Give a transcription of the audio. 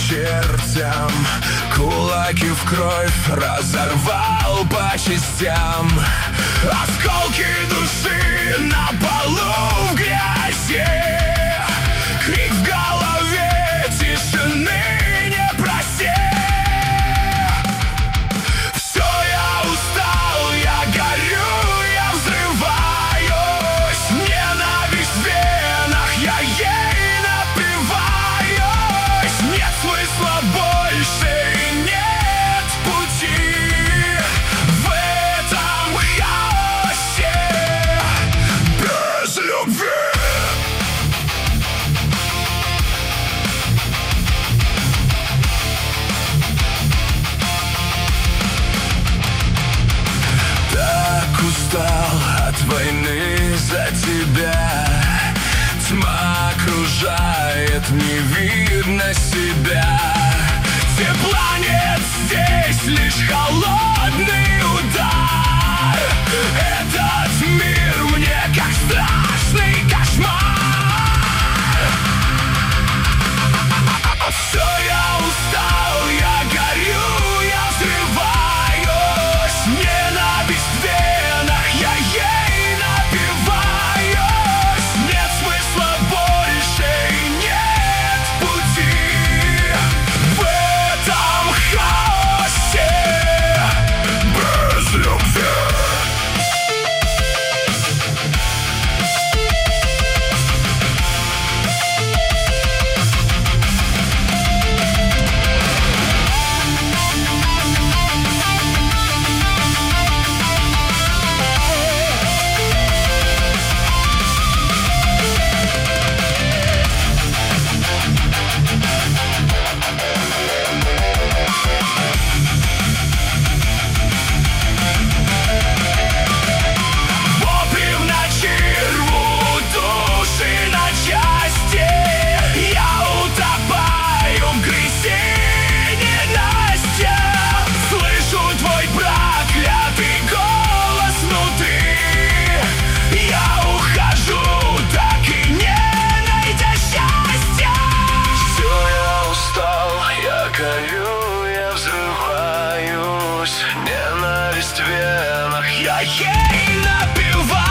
чертям, кулаки в кровь разорвал по частям. Осколки души на полу в грязи, крик в голове, тишины не проси. Все, я устал, я горю, я взрываюсь. Ненависть в венах, я ей напиваюсь. Нет смысла больше и нет пути в этом хаосе без любви. Устал от войны за тебя. Тьма окружает, не видно себя. Тепла нет здесь, лишь холодный удар. Этот мир мне как страшный кошмар. Все, я устал, я горю, я взрываюсь. Ненависть в венах, я ей напиваюсь. Нет смысла больше и нет пути в этом хаосе без любви. Я взрываюсь, ненависть в венах, я ей напиваюсь.